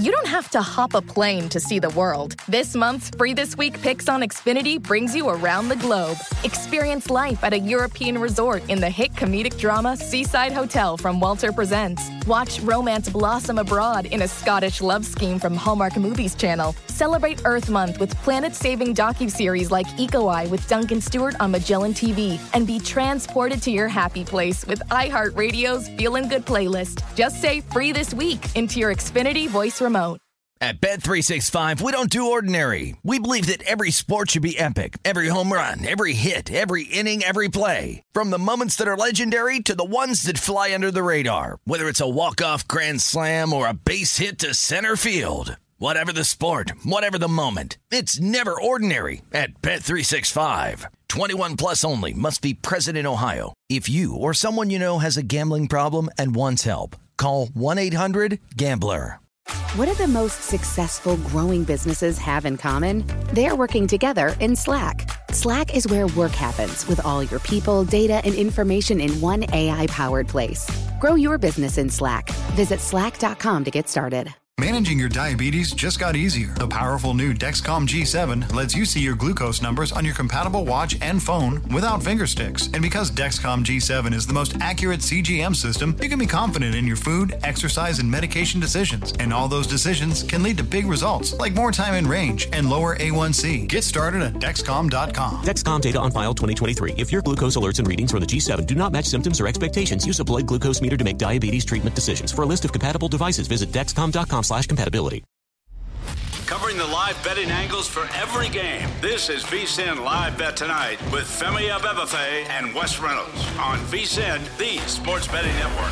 you don't have to hop a plane to see the world. This month's Free This Week Picks on Xfinity brings you around the globe. Experience life at a European resort in the hit comedic drama Seaside Hotel from Walter Presents. Watch romance blossom abroad in a Scottish love scheme from Hallmark Movies Channel. Celebrate Earth Month with planet-saving docuseries like Eco Eye with Duncan Stewart on Magellan TV. And be transported to your happy place with iHeartRadio's Feelin' Good playlist. Just say Free This Week into your Xfinity voice remote. At Bet365, we don't do ordinary. We believe that every sport should be epic. Every home run, every hit, every inning, every play. From the moments that are legendary to the ones that fly under the radar. Whether it's a walk-off grand slam or a base hit to center field. Whatever the sport, whatever the moment, it's never ordinary at Bet365. 21 plus only. Must be present in Ohio. If you or someone you know has a gambling problem and wants help, call 1-800-GAMBLER. What do the most successful growing businesses have in common? They're working together in Slack. Slack is where work happens with all your people, data, and information in one AI-powered place. Grow your business in Slack. Visit slack.com to get started. Managing your diabetes just got easier. The powerful new Dexcom G7 lets you see your glucose numbers on your compatible watch and phone without finger sticks. And because Dexcom G7 is the most accurate CGM system, you can be confident in your food, exercise, and medication decisions. And all those decisions can lead to big results, like more time in range and lower A1C. Get started at Dexcom.com. Dexcom data on file 2023. If your glucose alerts and readings from the G7 do not match symptoms or expectations, use a blood glucose meter to make diabetes treatment decisions. For a list of compatible devices, visit Dexcom.com/compatibility. Covering the live betting angles for every game. This is VSiN Live Bet Tonight with Femi Abebefe and Wes Reynolds on VSiN, the sports betting network.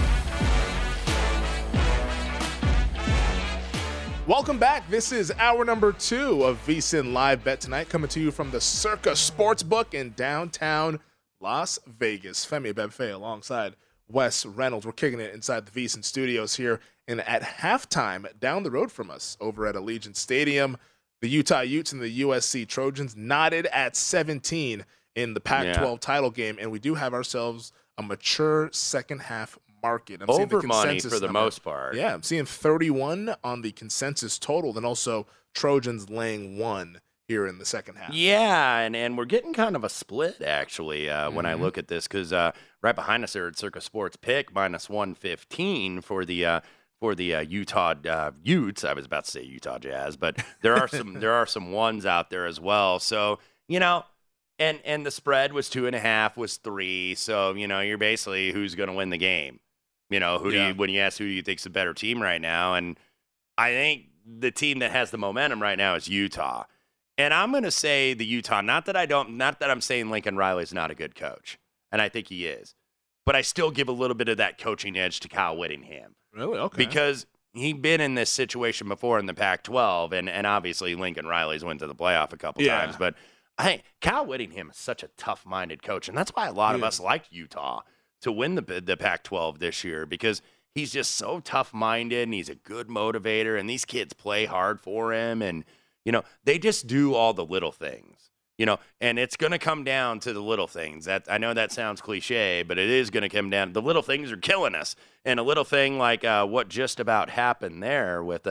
Welcome back. This is hour number 2 of VSiN Live Bet Tonight, coming to you from the Circa Sportsbook in downtown Las Vegas. Femi Abebefe alongside Wes Reynolds. We're kicking it inside the VSiN studios here. And at halftime, down the road from us, over at Allegiant Stadium, the Utah Utes and the USC Trojans knotted at 17 in the Pac-12 title game. And we do have ourselves a mature second-half market. I'm seeing the money for the number. most part. Yeah, I'm seeing 31 on the consensus total, and also Trojans laying 1 here in the second half. Yeah, and we're getting kind of a split, actually, when I look at this, because right behind us there at Circa Sports Pick, minus 115 for the Utah Utes. I was about to say Utah Jazz, but there are some ones out there as well. So, and the spread was 2.5, was 3. So, you're basically who's going to win the game. When you ask who you think's the better team right now, and I think the team that has the momentum right now is Utah. And I'm going to say the Utah, not that I'm saying Lincoln Riley's not a good coach, and I think he is, but I still give a little bit of that coaching edge to Kyle Whittingham. Really? Okay. Because he'd been in this situation before in the Pac-12, and obviously Lincoln Riley's went to the playoff a couple times. But I think Kyle Whittingham is such a tough-minded coach, and that's why a lot of us like Utah to win the Pac-12 this year, because he's just so tough-minded, and he's a good motivator, and these kids play hard for him, and they just do all the little things. And it's going to come down to the little things. That I know that sounds cliche, but it is going to come down. The little things are killing us. And a little thing like what just about happened there with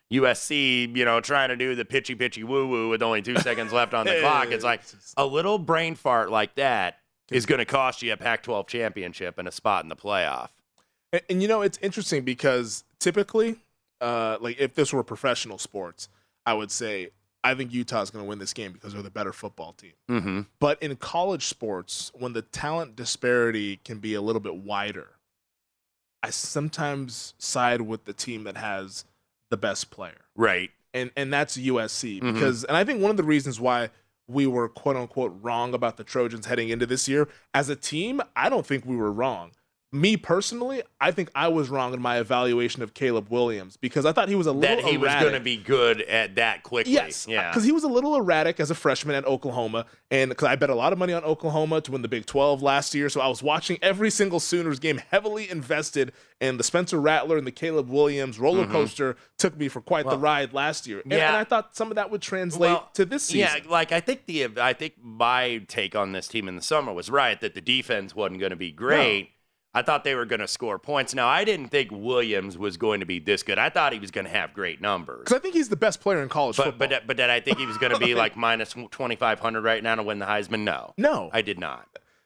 USC, trying to do the pitchy woo-woo with only 2 seconds left on the clock. It's like a little brain fart like that is going to cost you a Pac-12 championship and a spot in the playoff. And it's interesting because typically, if this were professional sports, I would say I think Utah's going to win this game because they're the better football team. Mm-hmm. But in college sports, when the talent disparity can be a little bit wider, I sometimes side with the team that has the best player. Right. And that's USC. Because, and I think one of the reasons why we were, quote unquote, wrong about the Trojans heading into this year, as a team, I don't think we were wrong. Me personally, I think I was wrong in my evaluation of Caleb Williams because I thought he was a little erratic. That he was going to be good at that quickly. Yes, because he was a little erratic as a freshman at Oklahoma, and because I bet a lot of money on Oklahoma to win the Big 12 last year, so I was watching every single Sooners game, heavily invested, and the Spencer Rattler and the Caleb Williams roller coaster took me for quite the ride last year. And I thought some of that would translate to this season. Yeah, I think my take on this team in the summer was right, that the defense wasn't going to be great. I thought they were going to score points. Now, I didn't think Williams was going to be this good. I thought he was going to have great numbers. Because I think he's the best player in college football. But did I think he was going to be like minus 2,500 right now to win the Heisman? No, I did not.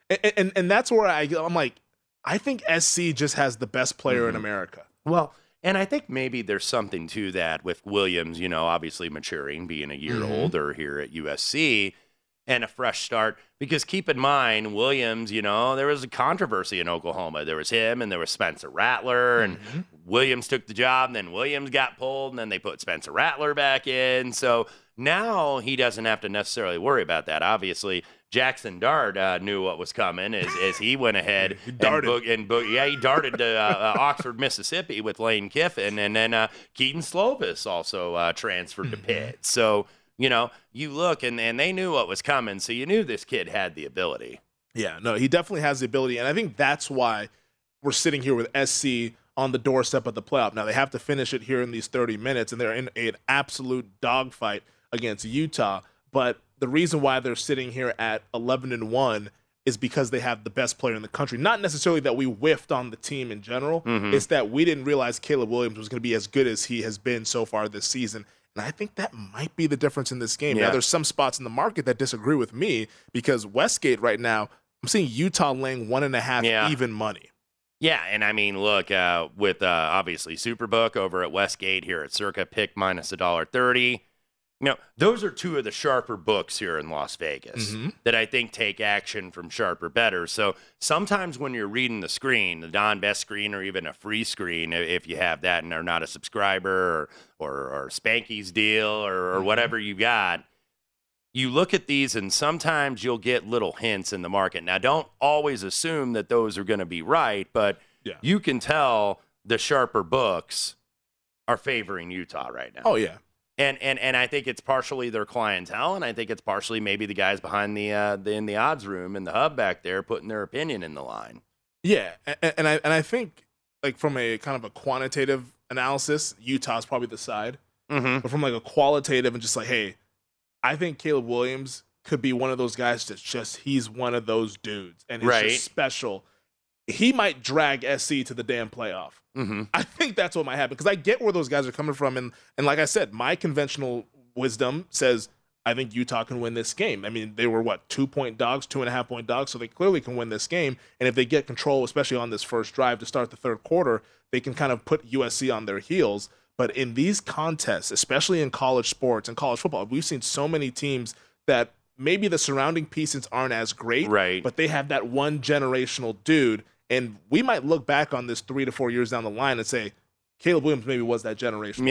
And that's where I'm like, I think SC just has the best player in America. Well, and I think maybe there's something to that with Williams, obviously maturing, being a year older here at USC, and a fresh start. Because keep in mind, Williams, there was a controversy in Oklahoma. There was him and there was Spencer Rattler, and Williams took the job, and then Williams got pulled, and then they put Spencer Rattler back in. So now he doesn't have to necessarily worry about that. Obviously, Jackson Dart knew what was coming as he went ahead. He darted. He darted to Oxford, Mississippi with Lane Kiffin. And then Keaton Slovis also transferred to Pitt. So, you look, and they knew what was coming. So you knew this kid had the ability. Yeah, no, he definitely has the ability. And I think that's why we're sitting here with SC on the doorstep of the playoff. Now, they have to finish it here in these 30 minutes, and they're in an absolute dogfight against Utah. But the reason why they're sitting here at 11-1 is because they have the best player in the country. Not necessarily that we whiffed on the team in general. It's that we didn't realize Caleb Williams was going to be as good as he has been so far this season. And I think that might be the difference in this game. Yeah. Now, there's some spots in the market that disagree with me because Westgate right now, I'm seeing Utah laying 1.5 even money. Yeah, and I mean, look, with obviously Superbook over at Westgate here at Circa, pick minus $1.30. Those are two of the sharper books here in Las Vegas that I think take action from sharper bettors. So sometimes when you're reading the screen, the Don Best screen or even a free screen, if you have that and are not a subscriber or Spanky's deal or whatever you got, you look at these and sometimes you'll get little hints in the market. Now, don't always assume that those are going to be right, but you can tell the sharper books are favoring Utah right now. Oh, yeah. And I think it's partially their clientele, and I think it's partially maybe the guys behind in the odds room and the hub back there putting their opinion in the line. Yeah, and I think like from a kind of a quantitative analysis, Utah's probably the side. But from like a qualitative and just like, hey, I think Caleb Williams could be one of those guys that's just he's one of those dudes and he's just special. He might drag SC to the damn playoff. I think that's what might happen because I get where those guys are coming from. And like I said, my conventional wisdom says I think Utah can win this game. I mean, they were, 2-point dogs, 2.5-point dogs, so they clearly can win this game. And if they get control, especially on this first drive to start the third quarter, they can kind of put USC on their heels. But in these contests, especially in college sports and college football, we've seen so many teams that maybe the surrounding pieces aren't as great, but they have that one generational dude. And we might look back on this 3 to 4 years down the line and say, Caleb Williams maybe was that generation.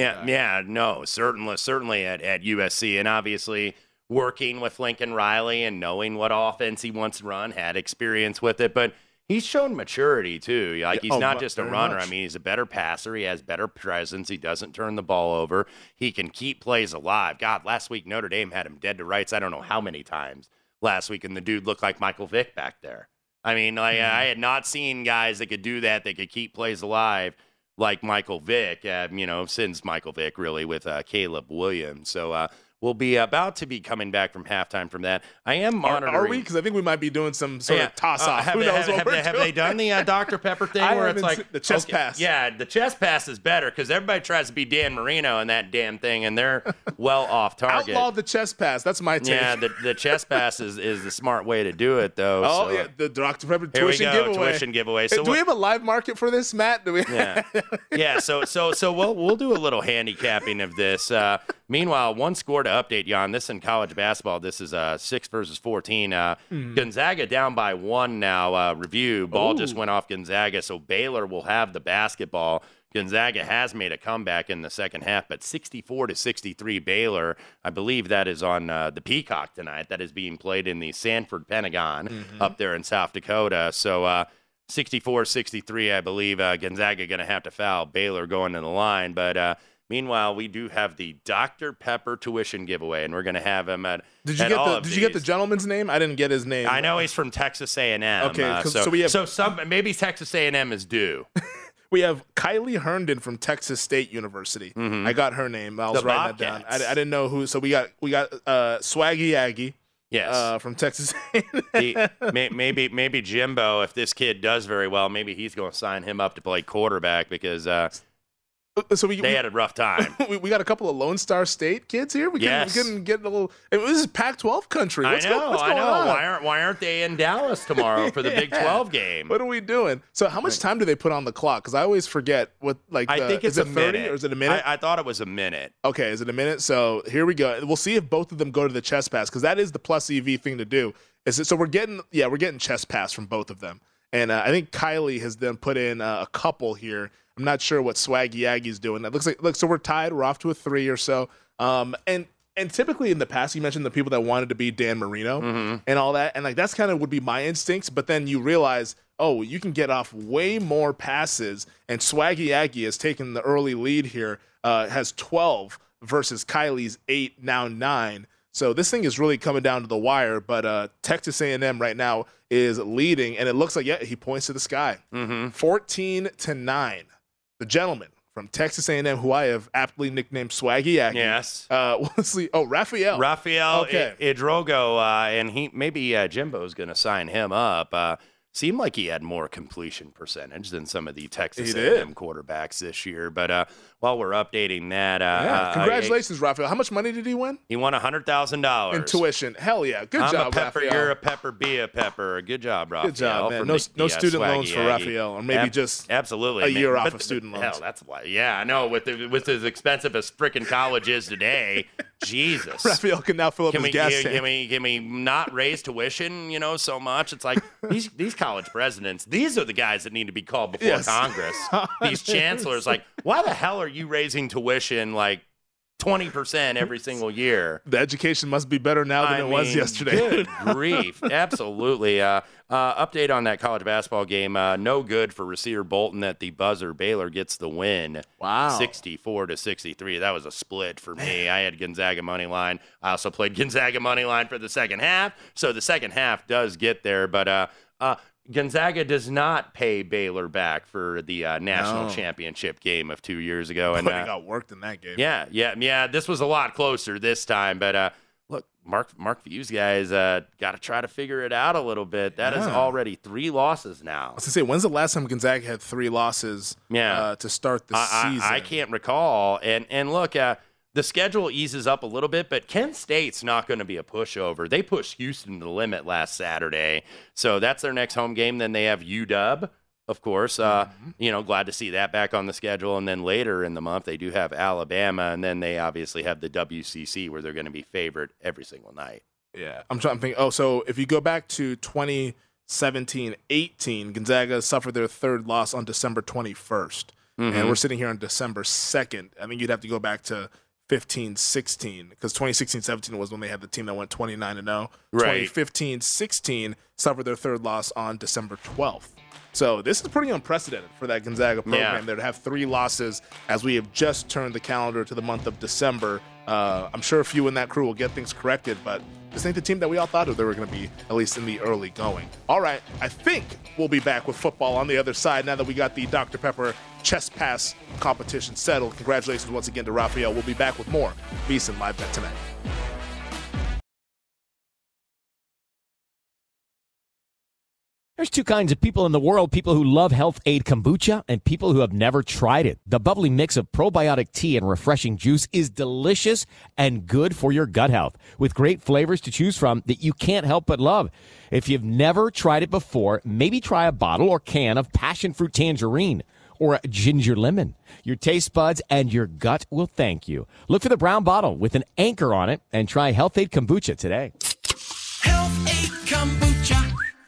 Certainly at USC. And obviously working with Lincoln Riley and knowing what offense he wants to run, had experience with it. But he's shown maturity, too. Like, he's not just a runner. I mean, he's a better passer. He has better presence. He doesn't turn the ball over. He can keep plays alive. God, last week Notre Dame had him dead to rights I don't know how many times last week, and the dude looked like Michael Vick back there. I mean, I had not seen guys that could do that, that could keep plays alive like Michael Vick, since Michael Vick, really, with Caleb Williams. So we'll be about to be coming back from halftime from that. I am monitoring. Are we? Because I think we might be doing some sort of toss-off. Have they done the Dr. Pepper thing where it's like the chest pass? Yeah, the chest pass is better because everybody tries to be Dan Marino in that damn thing, and they're well off target. Outlaw the chest pass. That's my take. Yeah, the chest pass is the smart way to do it, though. Oh, yeah, the Dr. Pepper tuition giveaway. So do we have a live market for this, Matt? Do we? Yeah. So we'll do a little handicapping of this. Meanwhile, one score to update you on. This in college basketball. This is 6 versus 14. Gonzaga down by 1 now. Review. Ball just went off Gonzaga, so Baylor will have the basketball. Gonzaga has made a comeback in the second half, but 64-63 Baylor. I believe that is on the Peacock tonight. That is being played in the Sanford Pentagon up there in South Dakota. So 64-63, I believe Gonzaga going to have to foul Baylor going to the line. But meanwhile, we do have the Dr. Pepper tuition giveaway, and we're going to have him at Did you get the gentleman's name? I didn't get his name. I know he's from Texas A&M. Okay, so we have maybe Texas A&M is due. We have Kylie Herndon from Texas State University. I got her name. I was writing that down. I didn't know who. So we got Swaggy Aggie. Yes. From Texas. Maybe Jimbo, if this kid does very well, maybe he's going to sign him up to play quarterback because they had a rough time. We got a couple of Lone Star State kids here. We couldn't get a little. This is Pac-12 country. What's going on? Why aren't they in Dallas tomorrow for the Big 12 game? What are we doing? So how much time do they put on the clock? Because I always forget what. I think it's is it a 30 minute. Or is it a minute? I thought it was a minute. Okay, is it a minute? So here we go. We'll see if both of them go to the chest pass because that is the plus EV thing to do. So we're getting chest pass from both of them, and I think Kylie has then put in a couple here. I'm not sure what Swaggy Aggie's doing. It looks like so we're tied. We're off to a 3 or so. And typically in the past, you mentioned the people that wanted to be Dan Marino and all that, and like that's kind of would be my instincts. But then you realize, you can get off way more passes, and Swaggy Aggie has taken the early lead here. Has 12 versus Kylie's 8, now 9. So this thing is really coming down to the wire. But Texas A&M right now is leading, and it looks like he points to the sky, 14-9. The gentleman from Texas A&M, who I have aptly nicknamed Swaggy Aggie. Yes. Let's see. Raphael. Okay. Idrogo, and Jimbo's going to sign him up. Seemed like he had more completion percentage than some of the Texas A&M quarterbacks this year. But while we're updating that, congratulations, Raphael. How much money did he win? He won $100,000 in tuition. Hell yeah, good job, I'm a pepper. Raphael. You're a pepper. Be a pepper. Good job, Raphael. Good job, man. No student loans for Raphael, or maybe just absolutely a year off of student loans. Hell, that's why. Yeah, I know. With as expensive as freaking college is today, Jesus. Raphael can now fill up his gas tank. Can we not raise tuition? So much. It's like these college presidents. These are the guys that need to be called before Congress. These chancellors, like, why the hell are you raising tuition like 20% every single year? The education must be better now than it was yesterday. Good grief. Absolutely. Update on that college basketball game. No good for receiver Bolton at the buzzer. Baylor gets the win. Wow. 64-63. That was a split for me. I had Gonzaga money line. I also played Gonzaga money line for the second half. So the second half does get there. But Gonzaga does not pay Baylor back for the national championship game of 2 years ago. And they got worked in that game. Yeah. This was a lot closer this time. But look, Mark View's guys got to try to figure it out a little bit. That is already 3 losses now. I was going to say, when's the last time Gonzaga had 3 losses to start the season? I can't recall. And look, the schedule eases up a little bit, but Kent State's not going to be a pushover. They pushed Houston to the limit last Saturday, so that's their next home game. Then they have UW, of course. Glad to see that back on the schedule. And then later in the month, they do have Alabama, and then they obviously have the WCC where they're going to be favored every single night. Yeah, I'm trying to think. So if you go back to 2017-18, Gonzaga suffered their 3rd loss on December 21st, and we're sitting here on December 2nd. I think you'd have to go back to 15-16 because 2016-17 was when they had the team that went 29-0. Right. 2015-16 suffered their 3rd loss on December 12th. So this is pretty unprecedented for that Gonzaga program there to have 3 losses as we have just turned the calendar to the month of December. I'm sure a few in that crew will get things corrected, but this ain't the team that we all thought they were going to be, at least in the early going. All right, I think we'll be back with football on the other side now that we got the Dr. Pepper chest pass competition settled. Congratulations once again to Raphael. We'll be back with more VSiN Live Bet Tonight. There's 2 kinds of people in the world, people who love Health Aid Kombucha and people who have never tried it. The bubbly mix of probiotic tea and refreshing juice is delicious and good for your gut health, with great flavors to choose from that you can't help but love. If you've never tried it before, maybe try a bottle or can of passion fruit tangerine or a ginger lemon. Your taste buds and your gut will thank you. Look for the brown bottle with an anchor on it and try Health Aid Kombucha today. Health Aid Kombucha.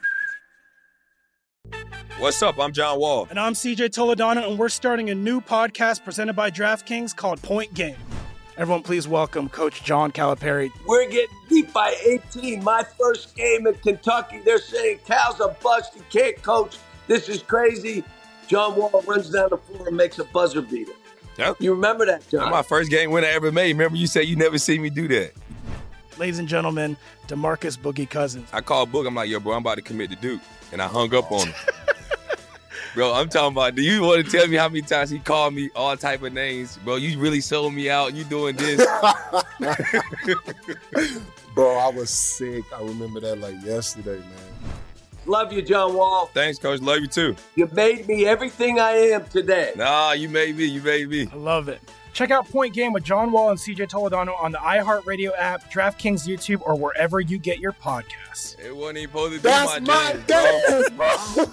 What's up? I'm John Wall. And I'm CJ Toledano, and we're starting a new podcast presented by DraftKings called Point Game. Everyone, please welcome Coach John Calipari. We're getting beat by 18. My first game in Kentucky, they're saying Cal's a bust. He can't coach. This is crazy. John Wall runs down the floor and makes a buzzer beater. Yep. You remember that, John? That's my first game winner I ever made. Remember you said you never see me do that. Ladies and gentlemen, DeMarcus Boogie Cousins. I called Boog. I'm like, yo, bro, I'm about to commit to Duke. And I hung up on him. Bro, I'm talking about, do you want to tell me how many times he called me all type of names? Bro, you really sold me out. You doing this. Bro, I was sick. I remember that like yesterday, man. Love you, John Wall. Thanks, Coach. Love you, too. You made me everything I am today. Nah, you made me. You made me. I love it. Check out Point Game with John Wall and CJ Toledano on the iHeartRadio app, DraftKings YouTube, or wherever you get your podcasts. It wasn't even supposed to be That's my dance, bro.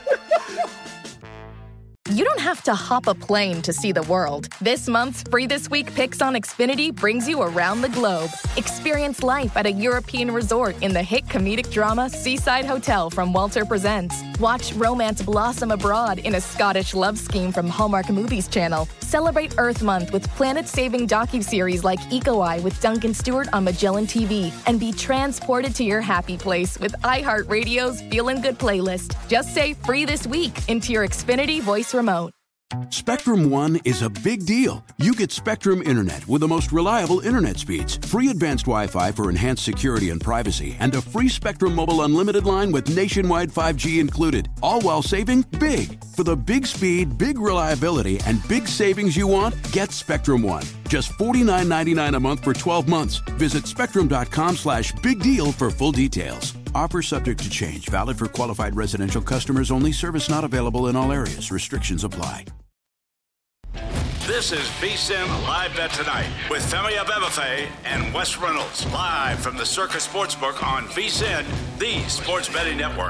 You don't have to hop a plane to see the world. This month's Free This Week Picks on Xfinity brings you around the globe. Experience life at a European resort in the hit comedic drama Seaside Hotel from Walter Presents. Watch romance blossom abroad in a Scottish love scheme from Hallmark Movies Channel. Celebrate Earth Month with planet-saving docuseries like Eco Eye with Duncan Stewart on Magellan TV. And be transported to your happy place with iHeartRadio's Feelin' Good playlist. Just say Free This Week into your Xfinity voice remote. Spectrum One is a big deal. You get Spectrum Internet with the most reliable internet speeds, free advanced Wi-Fi for enhanced security and privacy, and a free Spectrum Mobile Unlimited line with nationwide 5G included, all while saving big. For the big speed, big reliability, and big savings you want, get Spectrum One. Just $49.99 a month for 12 months. Visit spectrum.com/big deal for full details. Offer subject to change. Valid for qualified residential customers only. Service not available in all areas. Restrictions apply. This is VSiN Live Bet Tonight with Femi Abebefe and Wes Reynolds. Live from the Circa Sportsbook on VSiN, the sports betting network.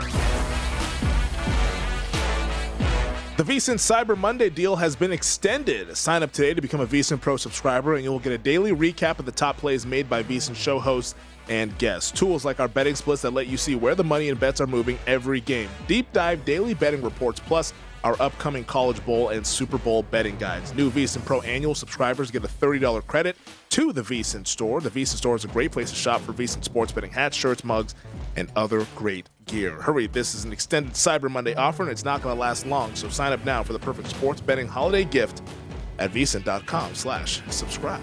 The VSiN Cyber Monday deal has been extended. Sign up today to become a VSiN Pro subscriber, and you will get a daily recap of the top plays made by VSiN show hosts and guests. Tools like our betting splits that let you see where the money and bets are moving every game. Deep dive daily betting reports, plus our upcoming College Bowl and Super Bowl betting guides. New VSiN Pro annual subscribers get a $30 credit to the VSiN store. The VSiN store is a great place to shop for VSiN sports betting hats, shirts, mugs, and other great gear. Hurry, this is an extended Cyber Monday offer, and it's not going to last long, so sign up now for the perfect sports betting holiday gift at VSiN.com/subscribe.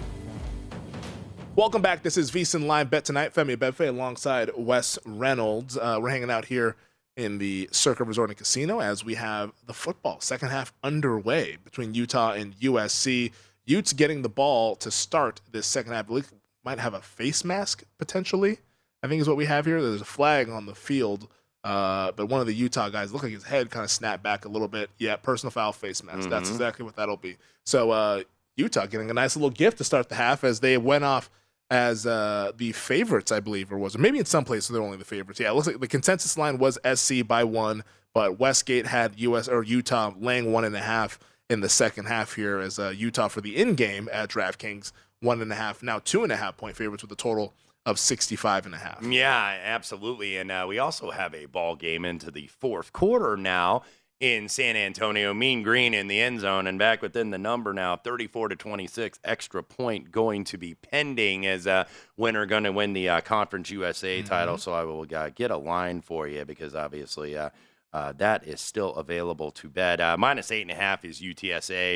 Welcome back. This is VSiN Live Bet Tonight. Femi Abebefe alongside Wes Reynolds. We're hanging out here in the Circa Resort and Casino as we have the football second half underway between Utah and USC. Utes getting the ball to start this second half. We might have a face mask potentially, I think is what we have here. There's a flag on the field, but one of the Utah guys looked like his head kind of snapped back a little bit. Yeah, personal foul, face mask. That's exactly what that'll be. So Utah getting a nice little gift to start the half as they went off as the favorites, I believe, or maybe in some places they're only the favorites. Yeah, it looks like the consensus line was SC by 1, but Westgate had Utah laying 1.5 in the second half here as Utah for the in-game at DraftKings 1.5, now 2.5 point favorites with a total of 65.5. Yeah, absolutely. And we also have a ball game into the fourth quarter now in San Antonio. Mean Green in the end zone and back within the number now, 34-26. Extra point going to be pending as a winner going to win the Conference USA title. So I will get a line for you because obviously that is still available to bet. Minus 8.5 is UTSA,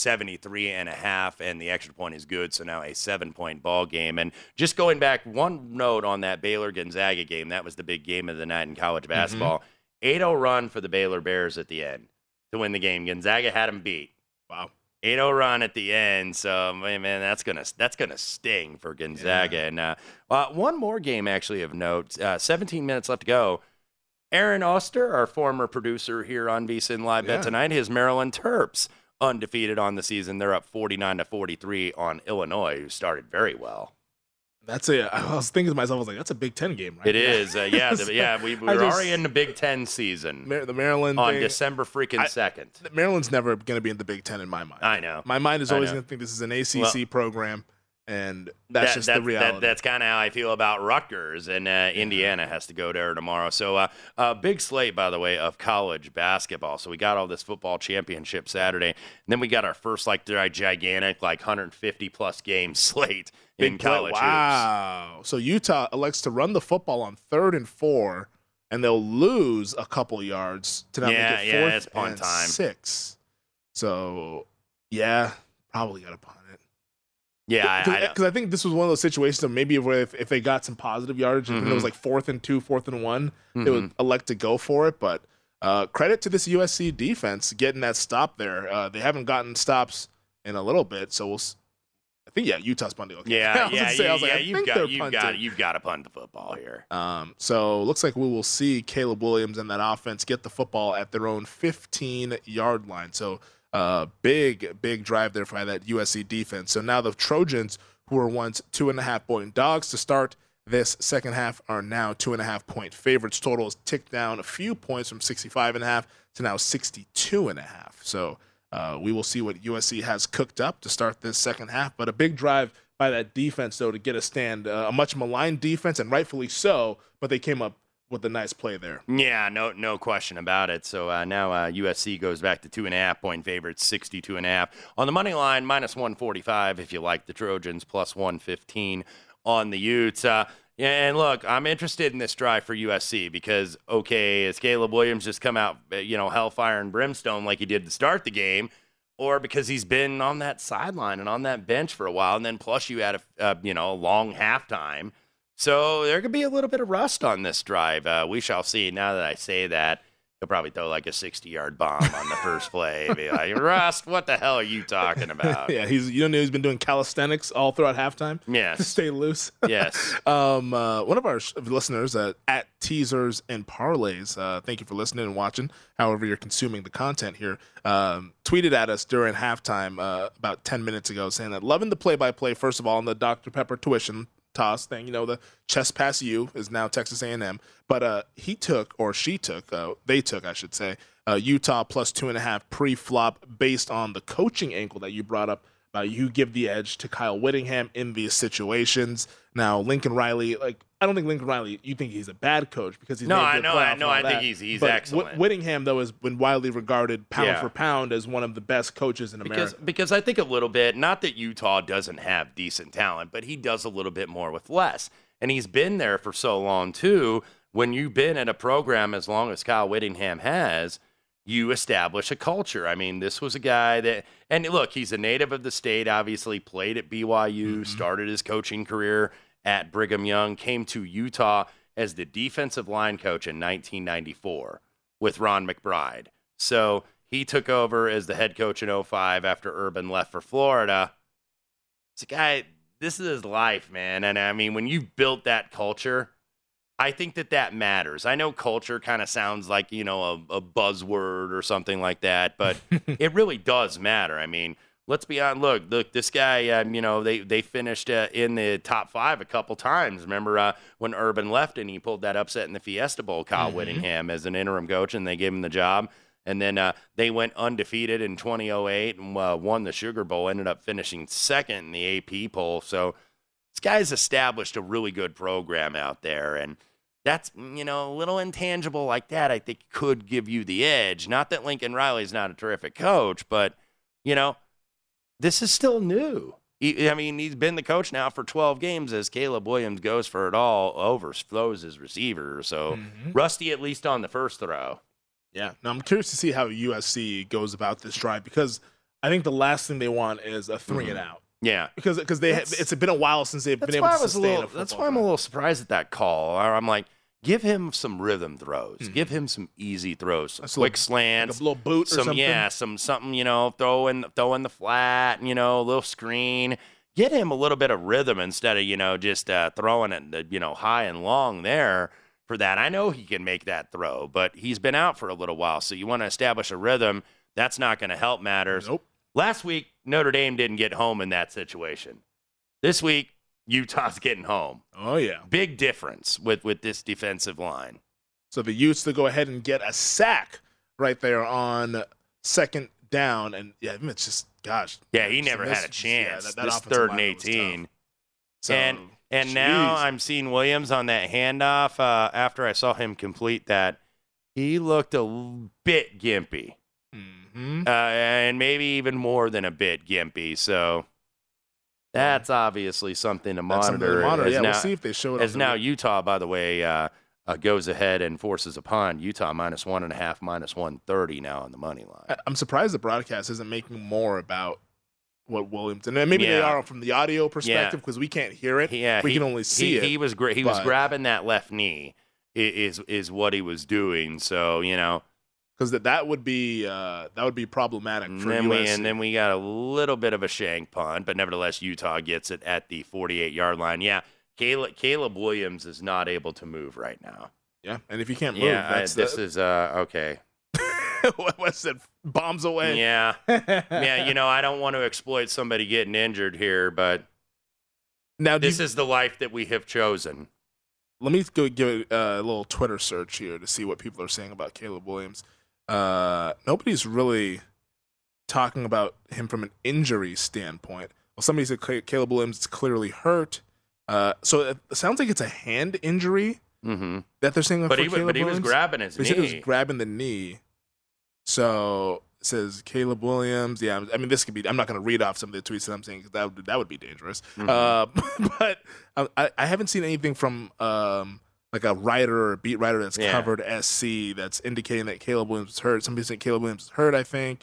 73.5, and the extra point is good. So now a 7-point ball game. And just going back, one note on that Baylor-Gonzaga game, that was the big game of the night in college basketball. 8-0 run for the Baylor Bears at the end to win the game. Gonzaga had them beat. Wow. 8-0 run at the end. So, man, that's gonna sting for Gonzaga. Yeah. And one more game, actually, of note. 17 minutes left to go. Aaron Oster, our former producer here on VSiN Live Bet Tonight, his Maryland Terps undefeated on the season. They're up 49-43 on Illinois, who started very well. I was thinking to myself, I was like, that's a Big Ten game, right? It is. We were already in the Big Ten season. The Maryland on thing, December 2nd. Maryland's never going to be in the Big Ten in my mind. I know. My mind is always going to think this is an ACC program, and that's just the reality. That's kind of how I feel about Rutgers, and Indiana has to go there tomorrow. So big slate, by the way, of college basketball. So we got all this football championship Saturday, and then we got our first gigantic 150-plus game slate in college hoops. Wow. So Utah elects to run the football on 3rd and 4, and they'll lose a couple yards to not make it 4th and 6. So, probably got to punt it. Yeah, because I think this was one of those situations of maybe where if they got some positive yardage, and it was 4th and 2, 4th and 1, they would elect to go for it. But credit to this USC defense getting that stop there. They haven't gotten stops in a little bit, so I think Utah's punting. Okay. You've got to punt the football here. So looks like we will see Caleb Williams and that offense get the football at their own 15-yard line. So big drive there by that USC defense. So now the Trojans, who were once 2.5-point dogs to start this second half, are now 2.5-point favorites. Total has ticked down a few points from 65.5 to now 62.5. So we will see what USC has cooked up to start this second half. But a big drive by that defense, though, to get a stand. A much maligned defense, and rightfully so, but they came up with a nice play there. Yeah, no question about it. So now USC goes back to 2.5-point favorites, 62.5. On the money line, minus 145 if you like the Trojans, plus 115 on the Utes. And look, I'm interested in this drive for USC because, okay, has Caleb Williams just come out, hellfire and brimstone like he did to start the game, or because he's been on that sideline and on that bench for a while, and then plus you had a long halftime. So there could be a little bit of rust on this drive. We shall see. Now that I say that, he'll probably throw like a 60-yard bomb on the first play. Be like, Rust, what the hell are you talking about? Yeah, he's been doing calisthenics all throughout halftime. Yes. To stay loose. Yes. One of our listeners at Teasers and Parlays, thank you for listening and watching, however you're consuming the content here, tweeted at us during halftime about 10 minutes ago saying that loving the play-by-play, first of all, on the Dr. Pepper tuition toss thing, the chest pass U is now Texas A&M, but they took, I should say, Utah plus 2.5 pre-flop based on the coaching angle that you brought up. You give the edge to Kyle Whittingham in these situations. Now, Lincoln Riley, I don't think Lincoln Riley, you think he's a bad coach because he's I think he's excellent. Whittingham, though, has been widely regarded pound for pound as one of the best coaches in America. Because I think a little bit, not that Utah doesn't have decent talent, but he does a little bit more with less. And he's been there for so long, too. When you've been in a program as long as Kyle Whittingham has, you establish a culture. I mean, this was a guy that, and look, he's a native of the state, obviously played at BYU, started his coaching career at Brigham Young, came to Utah as the defensive line coach in 1994 with Ron McBride. So he took over as the head coach in 2005 after Urban left for Florida. It's a guy, this is his life, man. And I mean, when you've built that culture, I think that matters. I know culture kind of sounds like, a buzzword or something like that, but it really does matter. I mean, let's be honest. Look, this guy, they finished in the top 5 a couple times. Remember when Urban left and he pulled that upset in the Fiesta Bowl, Kyle Whittingham as an interim coach, and they gave him the job. And then they went undefeated in 2008 and won the Sugar Bowl, ended up finishing second in the AP poll. So this guy's established a really good program out there, and that's, a little intangible like that, I think could give you the edge. Not that Lincoln Riley's not a terrific coach, but, this is still new. He's been the coach now for 12 games as Caleb Williams goes for it all, overflows his receiver. So rusty at least on the first throw. Yeah. Now I'm curious to see how USC goes about this drive because I think the last thing they want is a 3-and-out. Yeah, because it's been a while since they've been able to sustain a football. That's why I'm a little surprised at that call. I'm like, give him some rhythm throws, give him some easy throws, some quick slants, like a little boot or something. Yeah, something. Throw in the flat, a little screen. Get him a little bit of rhythm instead of just throwing it high and long there. For that, I know he can make that throw, but he's been out for a little while, so you want to establish a rhythm. That's not going to help matters. Nope. Last week, Notre Dame didn't get home in that situation. This week, Utah's getting home. Oh, yeah. Big difference with this defensive line. So the Utes to go ahead and get a sack right there on second down. And, yeah, it's just, gosh. Yeah, he never had a chance. Yeah, this 3rd and 18. So, and now I'm seeing Williams on that handoff. After I saw him complete that, he looked a bit gimpy. And maybe even more than a bit gimpy. So that's obviously something to monitor. We'll see if they show it. As now Utah, by the way, goes ahead and forces a punt. Utah minus 1.5, minus 130 now on the money line. I'm surprised the broadcast isn't making more about what Williams, and maybe they are from the audio perspective because we can't hear it. Yeah, we can only see it. He was great. He was grabbing that left knee. Is what he was doing. So because that would be problematic for USC. And then we got a little bit of a shank punt, but nevertheless, Utah gets it at the 48-yard line. Yeah, Caleb Williams is not able to move right now. Yeah, and if you can't move, this is okay. Wes said bombs away. Yeah. Yeah, I don't want to exploit somebody getting injured here, but now this is the life that we have chosen. Let me go give a little Twitter search here to see what people are saying about Caleb Williams. Nobody's really talking about him from an injury standpoint. Well, somebody said Caleb Williams is clearly hurt. So it sounds like it's a hand injury that they're saying. But he was grabbing his knee. He said he was grabbing the knee. So it says Caleb Williams. Yeah, I mean, this could be. I'm not going to read off some of the tweets that I'm saying because that would be dangerous. But I haven't seen anything from like a writer or a beat writer that's covered SC that's indicating that Caleb Williams is hurt. Somebody said Caleb Williams is hurt. I think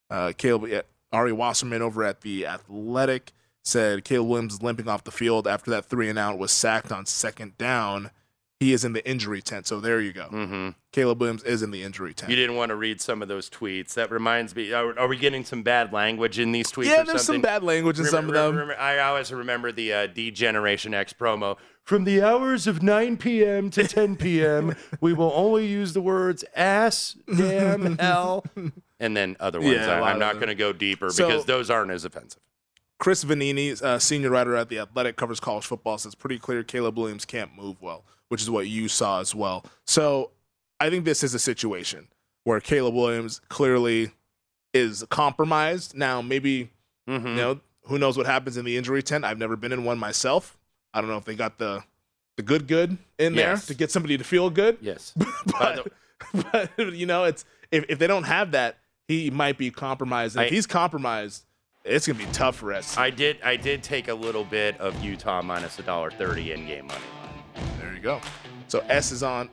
Ari Wasserman over at The Athletic said Caleb Williams is limping off the field after that 3-and-out was sacked on second down. He is in the injury tent, so there you go. Caleb Williams is in the injury tent. You didn't want to read some of those tweets. That reminds me, are we getting some bad language in these tweets? Yeah, or there's something? some bad language in some of them. I always remember the D-Generation X promo. From the hours of 9 p.m. to 10 p.m., we will only use the words ass, damn, hell, and then other ones. I'm not going to go deeper because those aren't as offensive. Chris Vanini, senior writer at The Athletic, covers college football, says pretty clear Caleb Williams can't move well, which is what you saw as well. So I think this is a situation where Caleb Williams clearly is compromised. Now, maybe, who knows what happens in the injury tent. I've never been in one myself. I don't know if they got the good in there to get somebody to feel good. Yes. but it's if they don't have that, he might be compromised. And if he's compromised, it's gonna be tough for us. I did take a little bit of Utah minus $1.30 in-game money. There you go. So Wes is on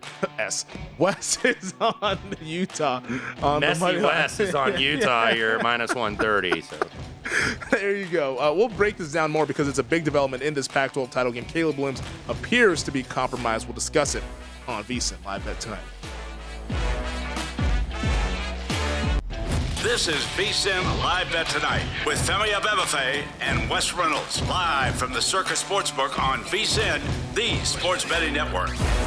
Utah. Wes is on Utah. You're minus 130. So there you go. We'll break this down more because it's a big development in this Pac-12 title game. Caleb Williams appears to be compromised. We'll discuss it on VSiN Live Bet tonight. This is VSiN Live Bet Tonight with Femi Abebefe and Wes Reynolds, live from the Circa Sportsbook on VSiN, the sports betting network.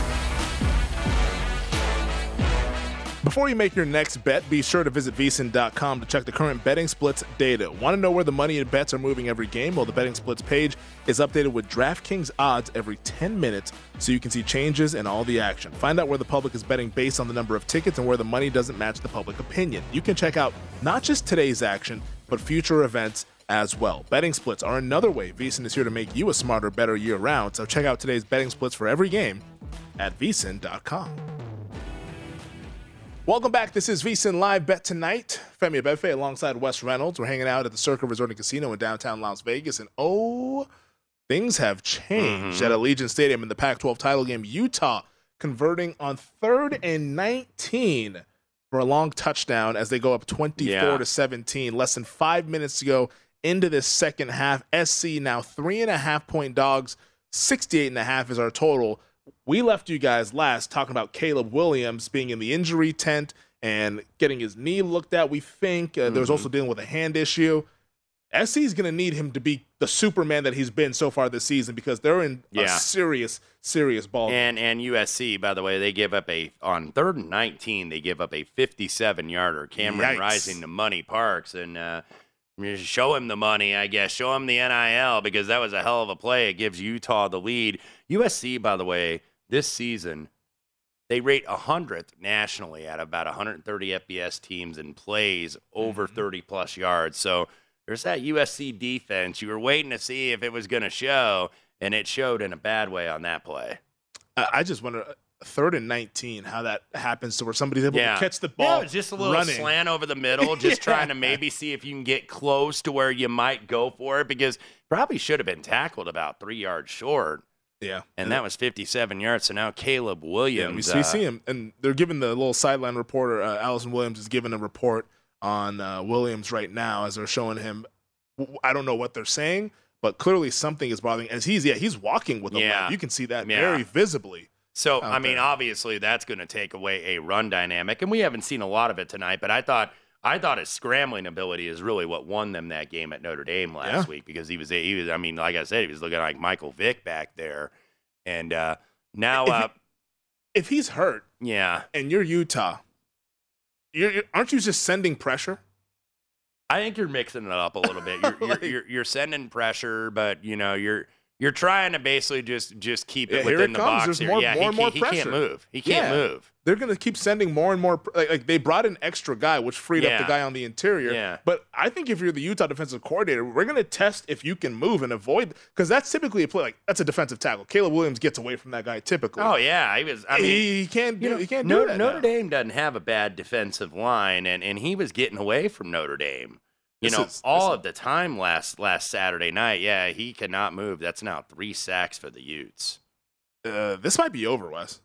Before you make your next bet, be sure to visit VSiN.com to check the current betting splits data. Want to know where the money and bets are moving every game? Well, the betting splits page is updated with DraftKings odds every 10 minutes so you can see changes in all the action. Find out where the public is betting based on the number of tickets and where the money doesn't match the public opinion. You can check out not just today's action, but future events as well. Betting splits are another way VSiN is here to make you a smarter, better year-round. So check out today's betting splits for every game at VSiN.com. Welcome back. This is VSiN Live Bet Tonight. Femi Abebefe alongside Wes Reynolds. We're hanging out at the Circa Resort and Casino in downtown Las Vegas. And things have changed at Allegiant Stadium in the Pac-12 title game. Utah converting on 3rd and 19 for a long touchdown as they go up 24-17. Less than 5 minutes to go into this second half. SC now 3.5-point dogs. 68.5 is our total. We left you guys last talking about Caleb Williams being in the injury tent and getting his knee looked at, we think. There was also dealing with a hand issue. SC is going to need him to be the Superman that he's been so far this season because they're in a serious ball game. And USC, by the way, they give up on 3rd and 19, they give up a 57-yarder. Cameron Rising to Money Parks. And show him the money, I guess. Show him the NIL because that was a hell of a play. It gives Utah the lead. USC, by the way, this season, they rate 100th nationally out of about 130 FBS teams and plays over 30-plus yards. So there's that USC defense. You were waiting to see if it was going to show, and it showed in a bad way on that play. I just wonder, 3rd and 19, how that happens to where somebody's able to catch the ball. Yeah, just a little slant over the middle, just trying to maybe see if you can get close to where you might go for it because probably should have been tackled about 3 yards short. Yeah. And that was 57 yards. So now Caleb Williams. Yeah, we see him. And they're giving the little sideline reporter, Allison Williams, is giving a report on Williams right now as they're showing him. I don't know what they're saying, but clearly something is bothering. As he's walking with a limp. You can see that very visibly. So, I mean, obviously that's going to take away a run dynamic, and we haven't seen a lot of it tonight, but I thought his scrambling ability is really what won them that game at Notre Dame last week, because he was, I mean, like I said, he was looking like Michael Vick back there. And now if he's hurt, and you're Utah, aren't you just sending pressure? I think you're mixing it up a little bit. You're sending pressure, but you're trying to basically just keep it within the box. There's here. more and more pressure. He can't move. He can't move. They're going to keep sending more and more. Like they brought an extra guy, which freed up the guy on the interior. Yeah. But I think if you're the Utah defensive coordinator, we're going to test if you can move and avoid, because that's typically a play. Like that's a defensive tackle. Caleb Williams gets away from that guy typically. Oh yeah, he was. I mean, he can't do that. Notre Dame doesn't have a bad defensive line, and he was getting away from Notre Dame. All of the time last Saturday night. Yeah, he cannot move. That's now 3 sacks for the Utes. This might be over, Wes.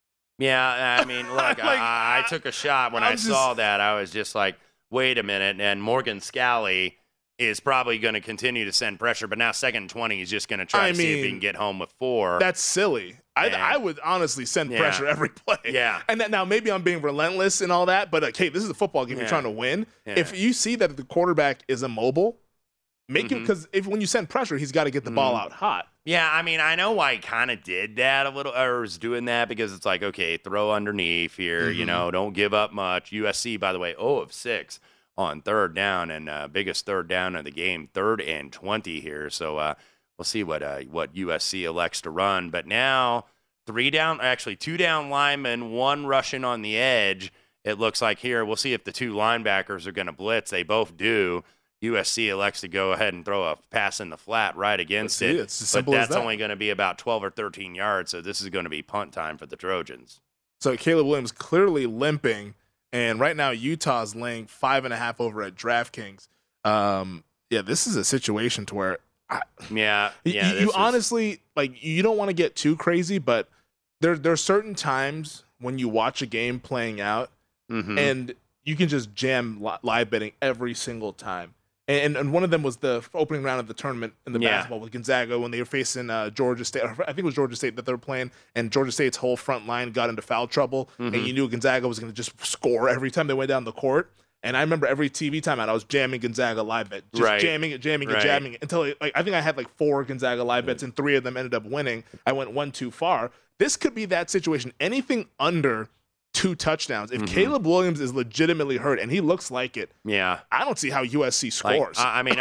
Yeah, I mean, look, I took a shot when I saw that. I was just like, wait a minute. And Morgan Scalley is probably going to continue to send pressure, but now 2nd and 20, he's just going to try to see if he can get home with 4. That's silly. I would honestly send pressure every play. Yeah. And now maybe I'm being relentless and all that, but hey, this is a football game. You're trying to win. Yeah. If you see that the quarterback is immobile, make him, because when you send pressure, he's got to get the ball out hot. Yeah, I mean, I know why he kind of did that a little, or was doing that, because it's like, okay, throw underneath here, don't give up much. USC, by the way, 0 of 6 on 3rd down, and biggest 3rd down of the game, 3rd and 20 here. So we'll see what USC elects to run. But now 2 down linemen, 1 rushing on the edge. It looks like here. We'll see if the 2 linebackers are going to blitz. They both do. USC elects to go ahead and throw a pass in the flat right against it. It's as simple but that's as that. only going to be about 12 or 13 yards, so this is going to be punt time for the Trojans. So Caleb Williams clearly limping, and right now Utah's laying 5.5 over at DraftKings. This is a situation to where you honestly, like, you don't want to get too crazy, but there are certain times when you watch a game playing out and you can just jam live betting every single time. And one of them was the opening round of the tournament in the basketball with Gonzaga when they were facing Georgia State. I think it was Georgia State that they were playing, and Georgia State's whole front line got into foul trouble, and you knew Gonzaga was going to just score every time they went down the court. And I remember every TV timeout, I was jamming Gonzaga live bet, just jamming it until I think I had like 4 Gonzaga live bets, and 3 of them ended up winning. I went one too far. This could be that situation. Anything under 2 touchdowns. If Caleb Williams is legitimately hurt, and he looks like it, I don't see how USC scores. I mean,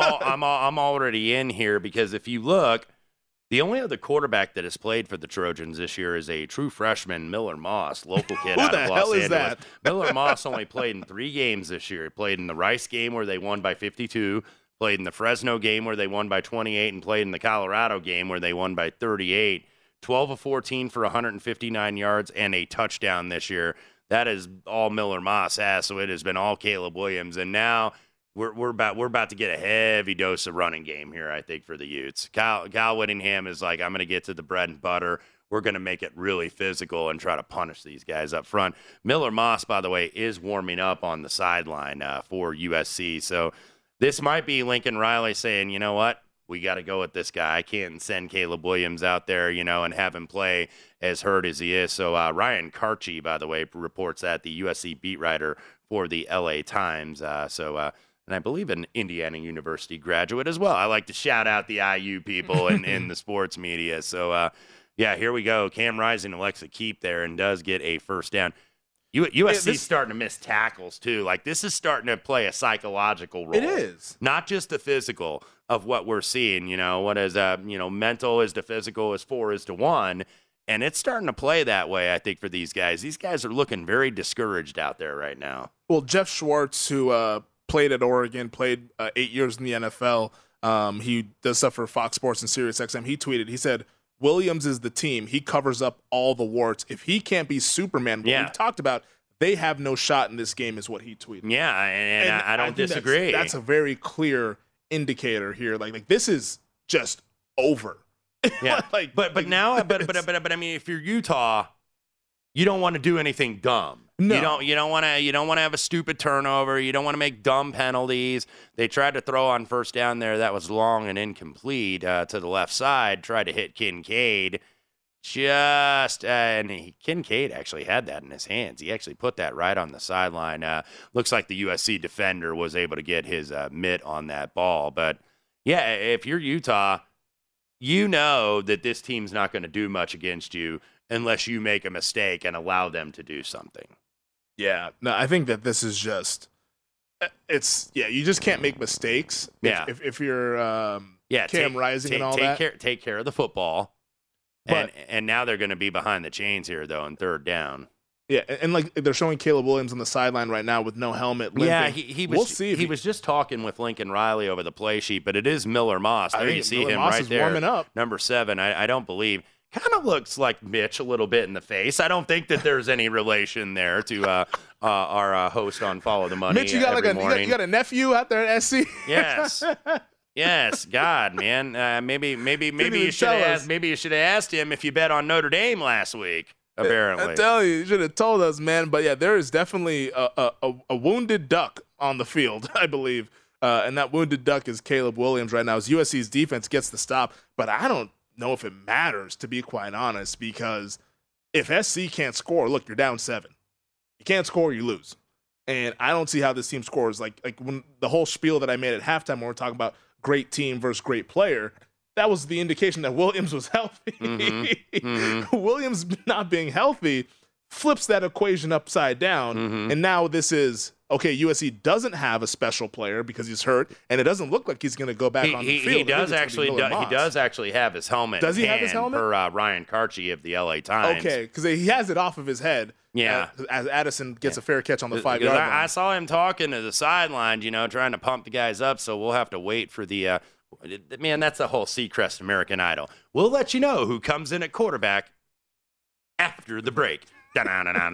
I'm already in here, because if you look, the only other quarterback that has played for the Trojans this year is a true freshman, Miller Moss, local kid out of Los Angeles. Who the hell is that? Miller Moss only played in 3 games this year. He played in the Rice game where they won by 52, played in the Fresno game where they won by 28, and played in the Colorado game where they won by 38. 12 of 14 for 159 yards and a touchdown this year. That is all Miller Moss has, so it has been all Caleb Williams. And now we're about to get a heavy dose of running game here, I think, for the Utes. Kyle Whittingham is like, I'm going to get to the bread and butter. We're going to make it really physical and try to punish these guys up front. Miller Moss, by the way, is warming up on the sideline for USC. So this might be Lincoln Riley saying, you know what? We got to go with this guy. I can't send Caleb Williams out there, and have him play as hurt as he is. So Ryan Karchi, by the way, reports that, the USC beat writer for the LA Times. And I believe an Indiana University graduate as well. I like to shout out the IU people in the sports media. So, here we go. Cam Rising elects to keep there and does get a first down. USC's starting to miss tackles, too. Like, this is starting to play a psychological role. It is. Not just the physical of what we're seeing. What is, mental is to physical is 4 is to 1. And it's starting to play that way, I think, for these guys. These guys are looking very discouraged out there right now. Well, Jeff Schwartz, who played at Oregon, played 8 years in the NFL, he does stuff for Fox Sports and SiriusXM. He tweeted, he said, Williams is the team. He covers up all the warts. If he can't be Superman, what we've talked about, they have no shot in this game, is what he tweeted. Yeah, and I don't disagree. That's a very clear indicator here. Like this is just over. Yeah, but I mean, if you're Utah, you don't want to do anything dumb. No. You don't want to have a stupid turnover. You don't want to make dumb penalties. They tried to throw on first down there that was long and incomplete to the left side. Tried to hit Kincaid. and Kincaid actually had that in his hands. He actually put that right on the sideline. Looks like the USC defender was able to get his mitt on that ball. But, yeah, if you're Utah, you know that this team's not going to do much against you unless you make a mistake and allow them to do something. Yeah. No, I think that this is just you just can't make mistakes if you're Cam Rising and all that. Take care of the football. And now they're going to be behind the chains here, though, in third down. Yeah, and like they're showing Caleb Williams on the sideline right now with no helmet. Limping. Yeah, he was just talking with Lincoln Riley over the play sheet, but it is Miller Moss. There you see him right there, warming up. Number 7. I don't believe. Kind of looks like Mitch a little bit in the face. I don't think that there's any relation there to our host on Follow the Money. Mitch, you got you got a nephew out there at SC? Yes. Yes, God, man. Maybe you should have asked him if you bet on Notre Dame last week. Apparently, I tell you should have told us, man. But yeah, there is definitely a wounded duck on the field, I believe, and that wounded duck is Caleb Williams right now. As USC's defense gets the stop, but I don't know if it matters, to be quite honest, because if SC can't score, look, you're down 7. You can't score, you lose, and I don't see how this team scores. Like when the whole spiel that I made at halftime, when we're talking about great team versus great player, that was the indication that Williams was healthy. Mm-hmm. Williams not being healthy flips that equation upside down. Mm-hmm. And now this is, okay, USC doesn't have a special player because he's hurt, and it doesn't look like he's going to go back on the field. He does actually have his helmet. Does he have his helmet? Per Ryan Karchi of the LA Times. Okay, because he has it off of his head. Yeah. As Addison gets a fair catch on the 5-yard line. I saw him talking to the sideline, trying to pump the guys up, so we'll have to wait for the man, that's the whole Seacrest American Idol. We'll let you know who comes in at quarterback after the break. Oh,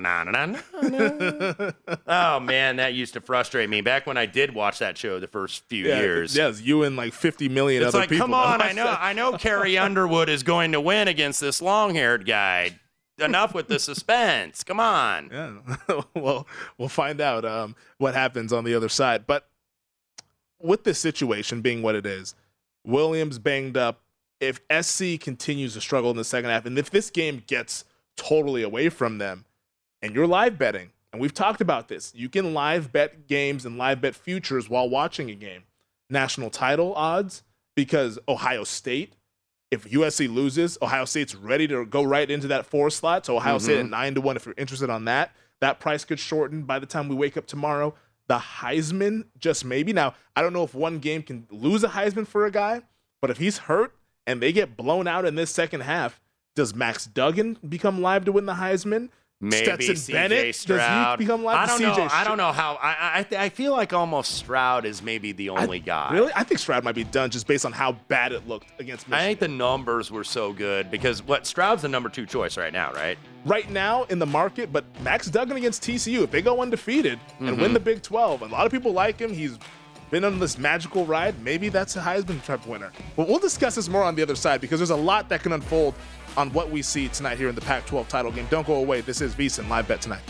man, that used to frustrate me. Back when I did watch that show the first few years. Yes, you and like 50 million other people. Come on, I know Carrie Underwood is going to win against this long-haired guy. Enough with the suspense. Come on. Yeah. Well, we'll find out what happens on the other side. But with this situation being what it is, Williams banged up. If SC continues to struggle in the second half, and if this game gets totally away from them, and you're live betting, and we've talked about this, you can live bet games and live bet futures while watching a game. National title odds, because Ohio State, if USC loses, Ohio State's ready to go right into that 4 slot. So Ohio State at 9-1, if you're interested on that. That price could shorten by the time we wake up tomorrow. The Heisman, just maybe. Now, I don't know if one game can lose a Heisman for a guy, but if he's hurt and they get blown out in this second half, does Max Duggan become live to win the Heisman? Maybe Stetson Bennett, Stroud. Does he become live? I don't know how. I feel like almost Stroud is maybe the only guy. Really? I think Stroud might be done just based on how bad it looked against Michigan. I think the numbers were so good because Stroud's the number 2 choice right now, right? Right now in the market, but Max Duggan against TCU, if they go undefeated and win the Big 12, a lot of people like him. He's been on this magical ride. Maybe that's a Heisman type winner. But we'll discuss this more on the other side because there's a lot that can unfold on what we see tonight here in the Pac-12 title game. Don't go away. This is VSiN Live Bet Tonight.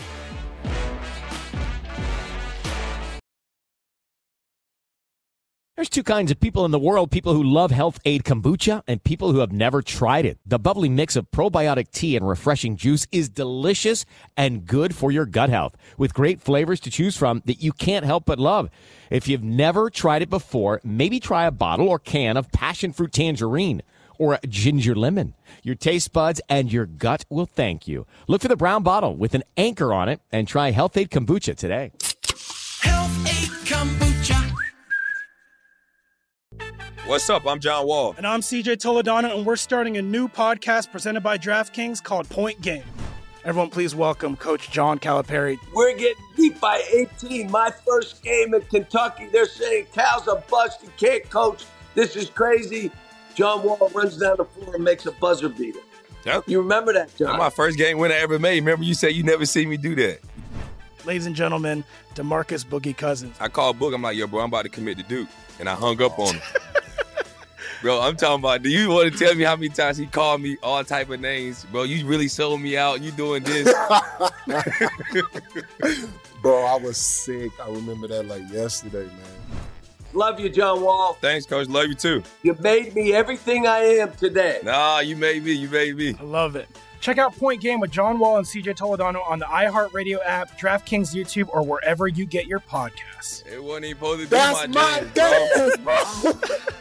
There's 2 kinds of people in the world, people who love Health Aid Kombucha and people who have never tried it. The bubbly mix of probiotic tea and refreshing juice is delicious and good for your gut health, with great flavors to choose from that you can't help but love. If you've never tried it before, maybe try a bottle or can of passion fruit tangerine or a ginger lemon. Your taste buds and your gut will thank you. Look for the brown bottle with an anchor on it and try Health Aid Kombucha today. Health Aid Kombucha. What's up? I'm John Wall. And I'm CJ Toledano, and we're starting a new podcast presented by DraftKings called Point Game. Everyone, please welcome Coach John Calipari. We're getting beat by 18. My first game in Kentucky, they're saying Cal's a bust. He can't coach. This is crazy. John Wall runs down the floor and makes a buzzer beater. Yep. You remember that, John? That's my first game win I ever made. Remember you said you never see me do that. Ladies and gentlemen, DeMarcus Boogie Cousins. I called Boog. I'm like, yo, bro, I'm about to commit to Duke. And I hung up on him. Bro, I'm talking about, do you want to tell me how many times he called me all type of names? Bro, you really sold me out. You doing this. Bro, I was sick. I remember that like yesterday, man. Love you, John Wall. Thanks, Coach. Love you too. You made me everything I am today. Nah, you made me. I love it. Check out Point Game with John Wall and CJ Toledano on the iHeartRadio app, DraftKings YouTube, or wherever you get your podcasts. It wasn't even supposed to be That's my game, bro.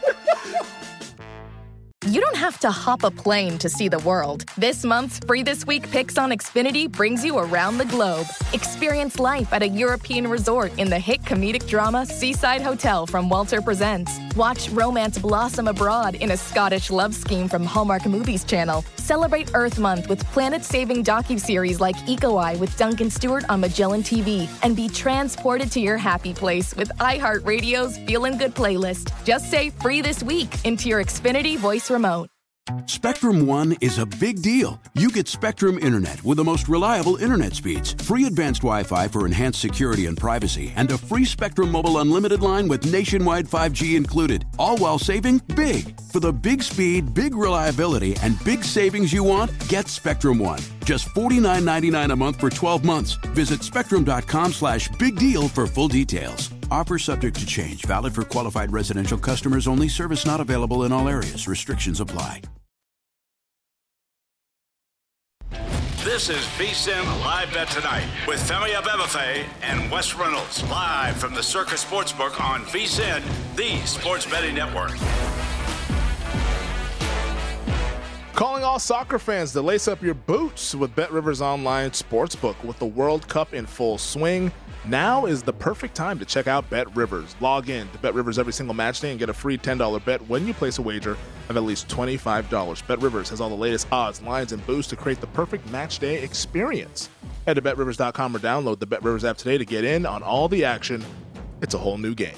You don't have to hop a plane to see the world. This month's Free This Week Picks on Xfinity brings you around the globe. Experience life at a European resort in the hit comedic drama Seaside Hotel from Walter Presents. Watch romance blossom abroad in a Scottish love scheme from Hallmark Movies Channel. Celebrate Earth Month with planet-saving docuseries like Eco Eye with Duncan Stewart on Magellan TV. And be transported to your happy place with iHeartRadio's Feelin' Good playlist. Just say Free This Week into your Xfinity voice remote. Spectrum One is a big deal. You get Spectrum Internet with the most reliable internet speeds, free advanced Wi-Fi for enhanced security and privacy, and a free Spectrum Mobile Unlimited line with nationwide 5G included, all while saving big. For the big speed, big reliability, and big savings you want, get Spectrum One. Just $49.99 a month for 12 months. Visit spectrum.com/big deal for full details. Offer subject to change. Valid for qualified residential customers only. Service not available in all areas. Restrictions apply. This is VSiN Live Bet Tonight with Femi Abebefe and Wes Reynolds, live from the Circa Sportsbook on VSiN, the sports betting network. Calling all soccer fans to lace up your boots with BetRivers Online Sportsbook. With the World Cup in full swing, now is the perfect time to check out BetRivers. Log in to BetRivers every single match day and get a free $10 bet when you place a wager of at least $25. BetRivers has all the latest odds, lines, and boosts to create the perfect match day experience. Head to BetRivers.com or download the BetRivers app today to get in on all the action. It's a whole new game.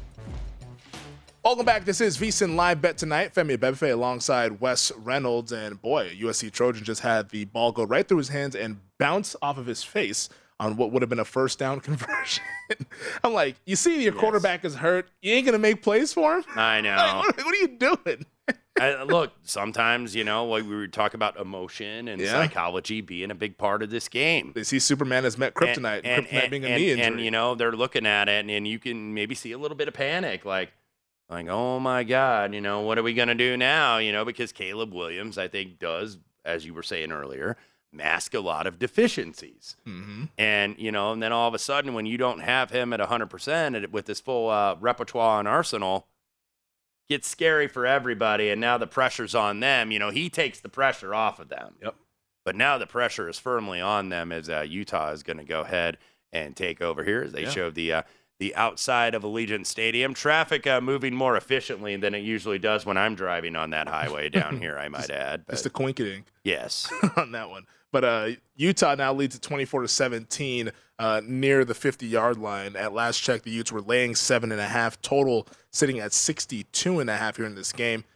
Welcome back. This is VSiN Live Bet Tonight. Femi Abebefe alongside Wes Reynolds. And boy, USC Trojan just had the ball go right through his hands and bounce off of his face on what would have been a first down conversion. I'm like, you see your quarterback is hurt. You ain't going to make plays for him? I know. Like, what are you doing? Look, sometimes, we were talking about emotion and psychology being a big part of this game. They see Superman has met kryptonite, and kryptonite being a knee injury. And, they're looking at it, and you can maybe see a little bit of panic, like, oh, my God, what are we going to do now? Because Caleb Williams, I think, does, as you were saying earlier, mask a lot of deficiencies. Mm-hmm. And, and then all of a sudden, when you don't have him at 100% with this full repertoire and arsenal, gets scary for everybody, and now the pressure's on them. He takes the pressure off of them. Yep. But now the pressure is firmly on them as Utah is going to go ahead and take over here as they show the outside of Allegiant Stadium. Traffic moving more efficiently than it usually does when I'm driving on that highway down here, I might add. Just a coinkydink. Yes. on that one. But Utah now leads at 24-17 near the 50-yard line. At last check, the Utes were laying 7.5, total sitting at 62.5 here in this game.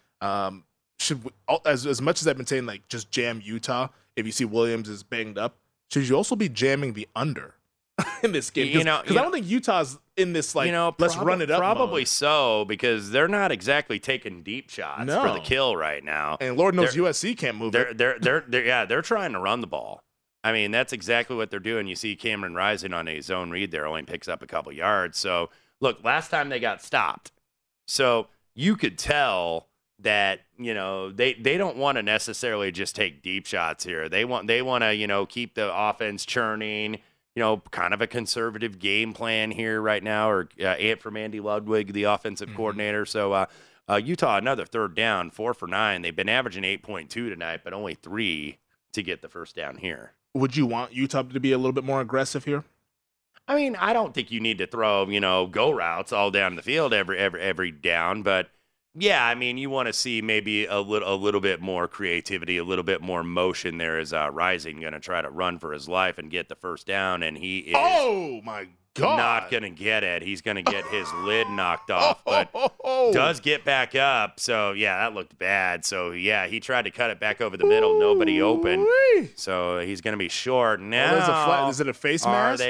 Should we, as much as I've been saying, like, just jam Utah if you see Williams is banged up, should you also be jamming the under in this game? Because I don't think Utah's in this, like, let's run it up Probably mode. So, because they're not exactly taking deep shots for the kill right now. And Lord knows USC can't move it. They're trying to run the ball. I mean, that's exactly what they're doing. You see Cameron Rising on a zone read there, only picks up a couple yards. So, look, last time they got stopped. So, you could tell that, they don't want to necessarily just take deep shots here. They want to, keep the offense churning. Kind of a conservative game plan here right now, or from Andy Ludwig, the offensive coordinator. So Utah, another third down, 4 for 9. They've been averaging 8.2 tonight, but only 3 to get the first down here. Would you want Utah to be a little bit more aggressive here? I mean, I don't think you need to throw, go routes all down the field every down, but yeah, I mean, you want to see maybe a little bit more creativity, a little bit more motion there as Rising going to try to run for his life and get the first down, and he is oh my God, not going to get it. He's going to get his lid knocked off, but does get back up. So, yeah, that looked bad. So, yeah, he tried to cut it back over the middle. Nobody open. So, he's going to be short. Now, is it a face mask?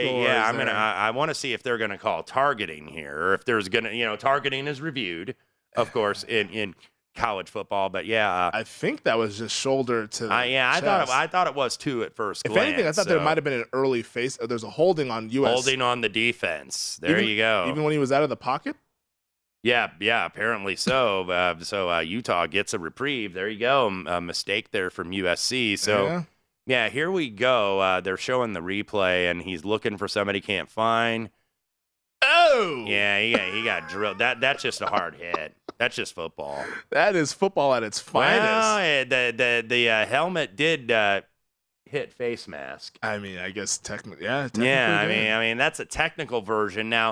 I want to see if they're going to call targeting here, or if there's going to, targeting is reviewed, of course, in college football, but yeah, I think that was just shoulder to chest. I thought it was too at first glance. If anything, I thought there might have been an early face. There's a holding on US. Holding on the defense. There you go. Even when he was out of the pocket? Yeah, apparently so. So Utah gets a reprieve. There you go. A mistake there from USC. So, yeah, here we go. They're showing the replay, and he's looking for somebody he can't find. Oh! Yeah, he got drilled. That's just a hard hit. That's just football. That is football at its finest. Well, the helmet did hit face mask. I mean, I guess technically, yeah. I mean, that's a technical version. Now,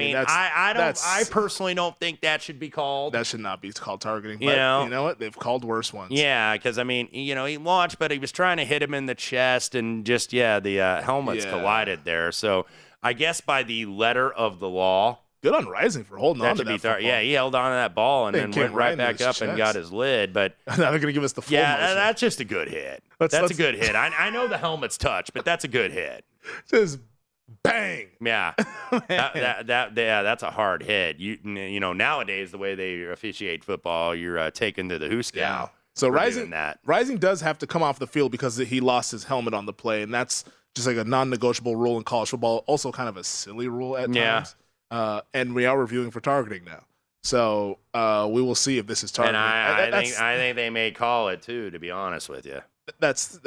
I personally don't think that should be called. That should not be called targeting. But you know what? They've called worse ones. Yeah, because, I mean, he launched, but he was trying to hit him in the chest, and just, the helmets collided there. So I guess by the letter of the law. Good on Rising for holding on to that football. Yeah, he held on to that ball and then went right back up and got his lid. But now they're going to give us the full motion. That's just a good hit. That's a good hit. I know the helmet's touch, but that's a good hit. Just bang. Yeah, that's a hard hit. You nowadays the way they officiate football, you're taken to the Who Scout. Yeah. So Rising does have to come off the field because he lost his helmet on the play, and that's just like a non-negotiable rule in college football. Also, kind of a silly rule at times. And we are reviewing for targeting now. So we will see if this is targeting. And I think they may call it too, to be honest with you. That's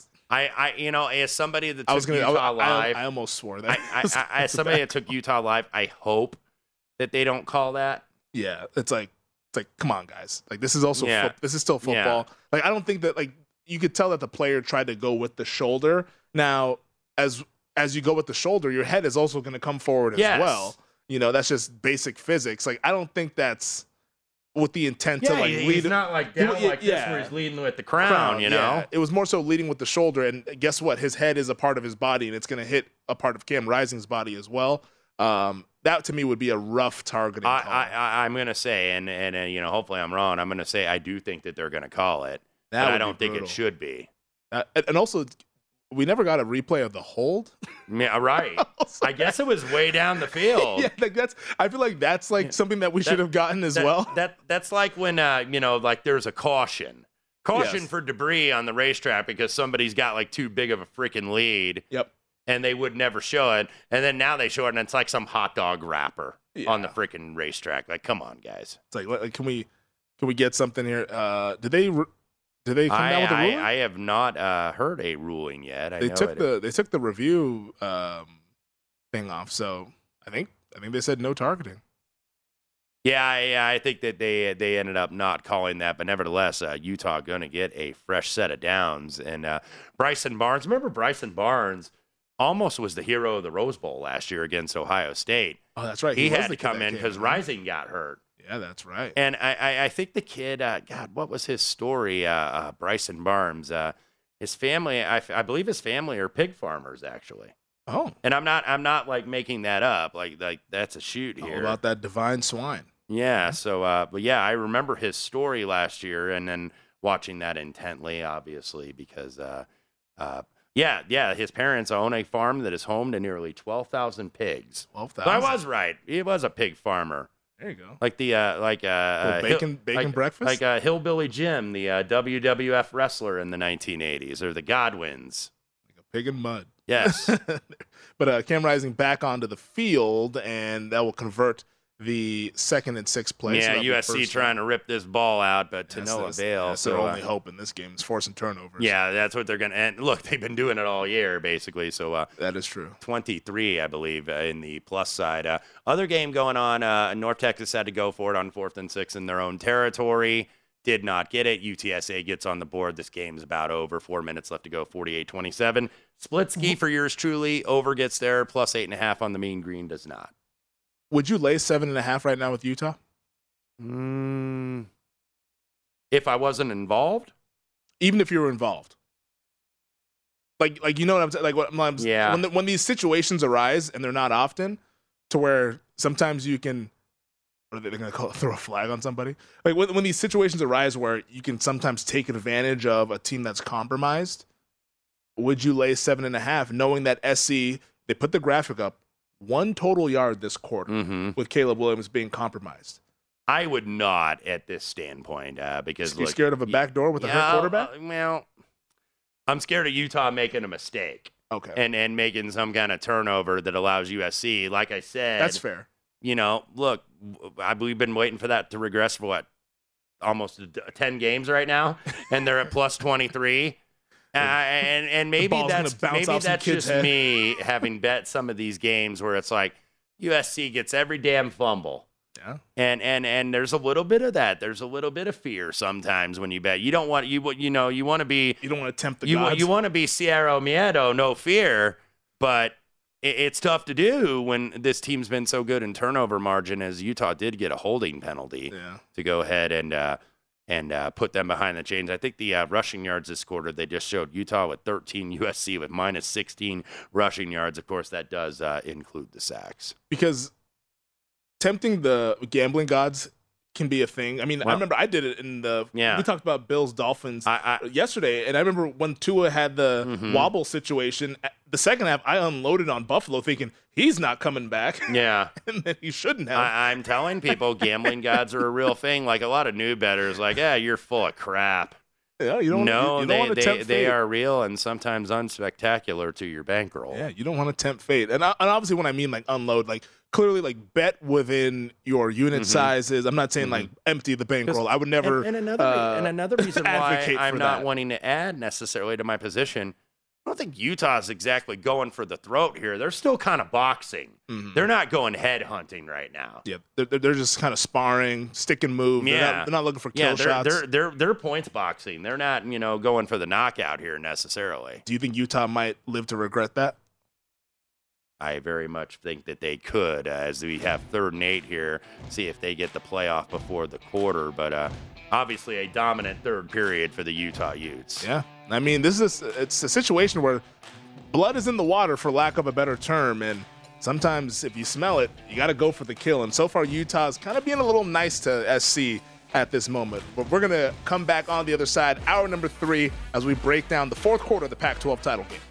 as somebody that took Utah Live, I almost swore that. As somebody that took Utah Live, I hope that they don't call that. Yeah, it's like come on, guys. Like this is also this is still football. Yeah. Like I don't think that you could tell that the player tried to go with the shoulder. Now as you go with the shoulder, your head is also going to come forward as well. That's just basic physics. Like, I don't think that's with the intent to lead. He's not down this where he's leading with the crown, Yeah. It was more so leading with the shoulder. And guess what? His head is a part of his body, and it's going to hit a part of Cam Rising's body as well. That to me would be a rough targeting call. I'm going to say, and hopefully I'm wrong. I'm going to say I do think that they're going to call it, but I don't think it should be. And also, we never got a replay of the hold. Yeah, right. I guess it was way down the field. Yeah, I feel like that's something that we should have gotten as well. That's like when there's a caution for debris on the racetrack because somebody's got too big of a freaking lead. Yep. And they would never show it, and then now they show it, and it's like some hot dog wrapper on the freaking racetrack. Like, come on, guys. It's like can we get something here? Did they come down with a ruling? I have not heard a ruling yet. They took the review thing off, so I think they said no targeting. Yeah, I think that they ended up not calling that, but nevertheless, Utah going to get a fresh set of downs. And Bryson Barnes, remember Bryson Barnes almost was the hero of the Rose Bowl last year against Ohio State. Oh, that's right. He had to come in because Rising got hurt. Yeah, that's right. And I think the kid, God, what was his story? Bryson Barnes, his family, I believe his family are pig farmers, actually. Oh. And I'm not making that up. Like that's a shoot here. All about that divine swine. Yeah. So, but yeah, I remember his story last year, and then watching that intently, obviously, because, his parents own a farm that is home to nearly 12,000 pigs. 12,000. So I was right. He was a pig farmer. There you go. Like the bacon breakfast, like Hillbilly Jim, the WWF wrestler in the 1980s, or the Godwins. Like a pig in mud. Yes. But Cam Rising back onto the field, and that will convert the 2nd and 6 play. Yeah, USC trying to rip this ball out, but to no avail. That's their only hope in this game is forcing turnovers. Yeah, that's what they're going to. And look, they've been doing it all year, basically. So that is true. 23, I believe, in the plus side. Other game going on. North Texas had to go for it on 4th and 6 in their own territory. Did not get it. UTSA gets on the board. This game's about over. 4 minutes left to go. 48-27. Split ski for yours truly. Over gets there. Plus 8.5 on the Mean Green does not. Would you lay 7.5 right now with Utah? If I wasn't involved? Even if you were involved. Like you know what I'm saying? Like yeah. When these situations arise, and they're not often, to where sometimes you can, or are they going to throw a flag on somebody? Like when these situations arise where you can sometimes take advantage of a team that's compromised, would you lay 7.5, knowing that SC, they put the graphic up, 1 total yard this quarter with Caleb Williams being compromised? I would not at this standpoint because you're scared of a backdoor with a hurt quarterback? Well, I'm scared of Utah making a mistake. Okay. And making some kind of turnover that allows USC, like I said. That's fair. look, we've been waiting for that to regress for what? Almost 10 games right now, and they're at plus 23. And maybe that's just me having bet some of these games where it's like USC gets every damn fumble. Yeah. And there's a little bit of that. There's a little bit of fear sometimes when you bet. You don't want you want to tempt the gods. You want to be Cierro Miedo, no fear, but it's tough to do when this team's been so good in turnover margin, as Utah did get a holding penalty to go ahead and put them behind the chains. I think the rushing yards this quarter, they just showed Utah with 13, USC with minus 16 rushing yards. Of course, that does include the sacks. Because tempting the gambling gods can be a thing. I mean, I remember I did it in we talked about Bills-Dolphins yesterday, and I remember when Tua had the wobble situation, the second half, I unloaded on Buffalo thinking he's not coming back. Yeah. And then he shouldn't have. I'm telling people gambling gods are a real thing. Like a lot of new bettors, like, you're full of crap. Yeah, you don't want to tempt fate. They are real and sometimes unspectacular to your bankroll. Yeah, you don't want to tempt fate. And obviously when I mean like unload, like clearly like bet within your unit sizes. I'm not saying like empty the bankroll. I would never and another reason why I'm not wanting to add necessarily to my position, I don't think Utah's exactly going for the throat here. They're still kind of boxing. They're not going head hunting right now. Yeah, they're just kind of sparring, stick and move. Yeah. They're not looking for kill shots. They're points boxing. They're not, going for the knockout here necessarily. Do you think Utah might live to regret that? I very much think that they could, as we have 3rd and 8 here, see if they get the playoff before the quarter. But obviously a dominant third period for the Utah Utes. Yeah. I mean, it's a situation where blood is in the water, for lack of a better term, and sometimes if you smell it, you got to go for the kill. And so far, Utah's kind of being a little nice to SC at this moment. But we're going to come back on the other side, hour number 3, as we break down the 4th quarter of the Pac-12 title game.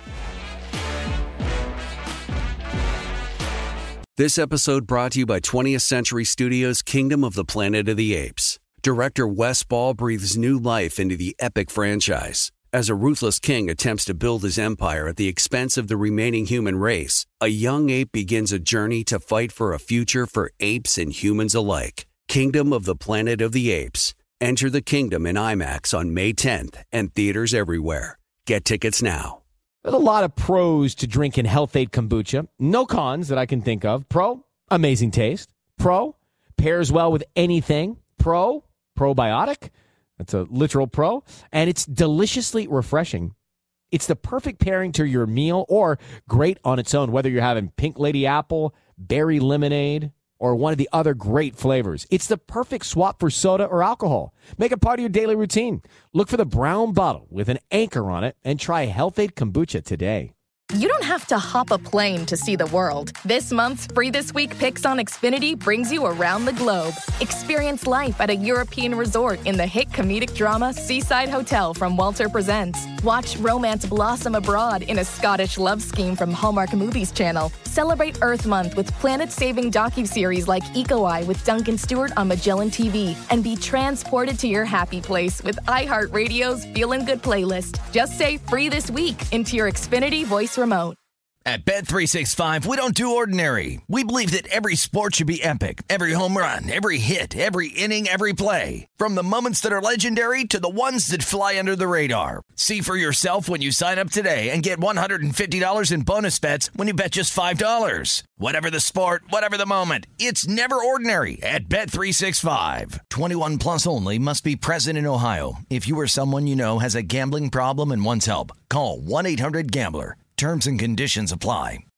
This episode brought to you by 20th Century Studios' Kingdom of the Planet of the Apes. Director Wes Ball breathes new life into the epic franchise. As a ruthless king attempts to build his empire at the expense of the remaining human race, a young ape begins a journey to fight for a future for apes and humans alike. Kingdom of the Planet of the Apes. Enter the kingdom in IMAX on May 10th and theaters everywhere. Get tickets now. There's a lot of pros to drinking Health Aid kombucha. No cons that I can think of. Pro, amazing taste. Pro, pairs well with anything. Pro, probiotic. That's a literal pro. And it's deliciously refreshing. It's the perfect pairing to your meal or great on its own, whether you're having Pink Lady Apple, berry lemonade, or one of the other great flavors. It's the perfect swap for soda or alcohol. Make it part of your daily routine. Look for the brown bottle with an anchor on it and try Health Aid kombucha today. You don't have to hop a plane to see the world. This month's Free This Week Picks on Xfinity brings you around the globe. Experience life at a European resort in the hit comedic drama Seaside Hotel from Walter Presents. Watch romance blossom abroad in a Scottish love scheme from Hallmark Movies Channel. Celebrate Earth Month with planet-saving docuseries like Eco Eye with Duncan Stewart on Magellan TV. And be transported to your happy place with iHeartRadio's Feelin' Good playlist. Just say Free This Week into your Xfinity voice remote. At Bet365, we don't do ordinary. We believe that every sport should be epic. Every home run, every hit, every inning, every play. From the moments that are legendary to the ones that fly under the radar. See for yourself when you sign up today and get $150 in bonus bets when you bet just $5. Whatever the sport, whatever the moment, it's never ordinary at Bet365. 21 plus only. Must be present in Ohio. If you or someone you know has a gambling problem and wants help, call 1-800-GAMBLER. Terms and conditions apply.